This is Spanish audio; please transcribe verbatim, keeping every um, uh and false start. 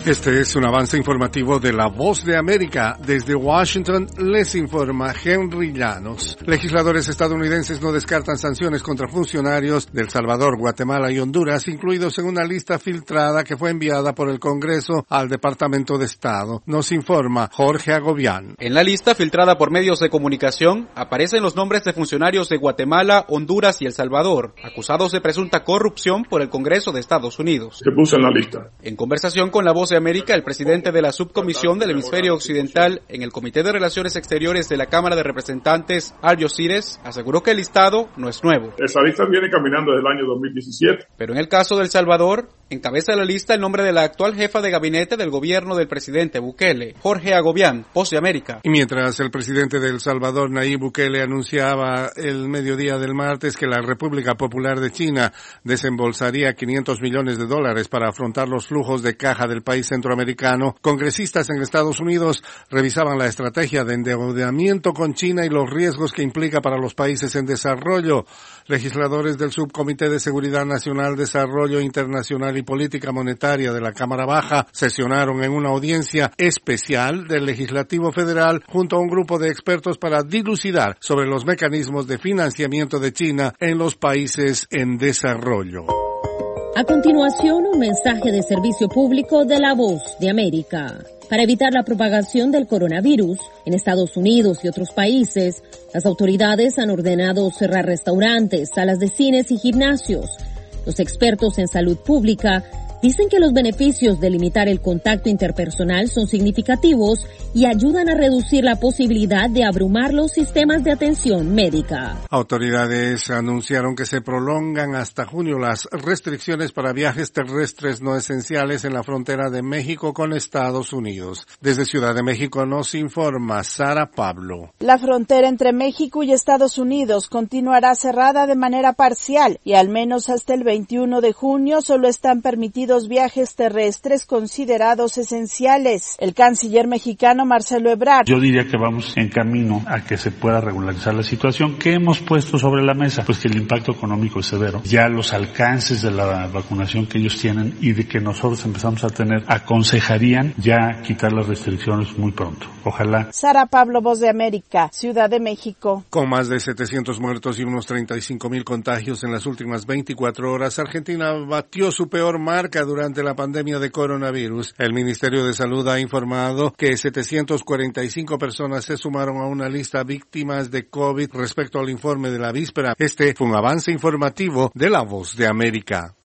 Este es un avance informativo de La Voz de América. Desde Washington les informa Henry Llanos. Legisladores estadounidenses no descartan sanciones contra funcionarios de El Salvador, Guatemala y Honduras, incluidos en una lista filtrada que fue enviada por el Congreso al Departamento de Estado. Nos informa Jorge Agobián. En la lista filtrada por medios de comunicación aparecen los nombres de funcionarios de Guatemala, Honduras y El Salvador, acusados de presunta corrupción por el Congreso de Estados Unidos. Se puso en la lista. En conversación con La Voz de América, el presidente de la subcomisión del hemisferio occidental en el Comité de Relaciones Exteriores de la Cámara de Representantes, Aljo Cires, aseguró que el listado no es nuevo. Esa lista viene caminando desde el año dos mil diecisiete. Pero en el caso de El Salvador, encabeza la lista el nombre de la actual jefa de gabinete del gobierno del presidente Bukele, Jorge Agobián, Voz de América. Y mientras el presidente de El Salvador, Nayib Bukele, anunciaba el mediodía del martes que la República Popular de China desembolsaría quinientos millones de dólares para afrontar los flujos de caja del país centroamericano, congresistas en Estados Unidos revisaban la estrategia de endeudamiento con China y los riesgos que implica para los países en desarrollo. Legisladores del Subcomité de Seguridad Nacional, Desarrollo Internacional y Política Monetaria de la Cámara Baja sesionaron en una audiencia especial del Legislativo Federal junto a un grupo de expertos para dilucidar sobre los mecanismos de financiamiento de China en los países en desarrollo. A continuación, un mensaje de servicio público de La Voz de América. Para evitar la propagación del coronavirus en Estados Unidos y otros países, las autoridades han ordenado cerrar restaurantes, salas de cines y gimnasios. Los expertos en salud pública dicen que los beneficios de limitar el contacto interpersonal son significativos y ayudan a reducir la posibilidad de abrumar los sistemas de atención médica. Autoridades anunciaron que se prolongan hasta junio las restricciones para viajes terrestres no esenciales en la frontera de México con Estados Unidos. Desde Ciudad de México nos informa Sara Pablo. La frontera entre México y Estados Unidos continuará cerrada de manera parcial y al menos hasta el veintiuno de junio solo están permitidos viajes terrestres considerados esenciales. El canciller mexicano Marcelo Ebrard. Yo diría que vamos en camino a que se pueda regularizar la situación. ¿Qué hemos puesto sobre la mesa? Pues que el impacto económico es severo. Ya los alcances de la vacunación que ellos tienen y de que nosotros empezamos a tener aconsejarían ya quitar las restricciones muy pronto. Ojalá. Sara Pablo, Voz de América, Ciudad de México. Con más de setecientos muertos y unos treinta y cinco mil contagios en las últimas veinticuatro horas, Argentina batió su peor marca durante la pandemia de coronavirus. El Ministerio de Salud ha informado que setecientas cuarenta y cinco personas se sumaron a una lista víctimas de COVID respecto al informe de la víspera. Este fue un avance informativo de La Voz de América.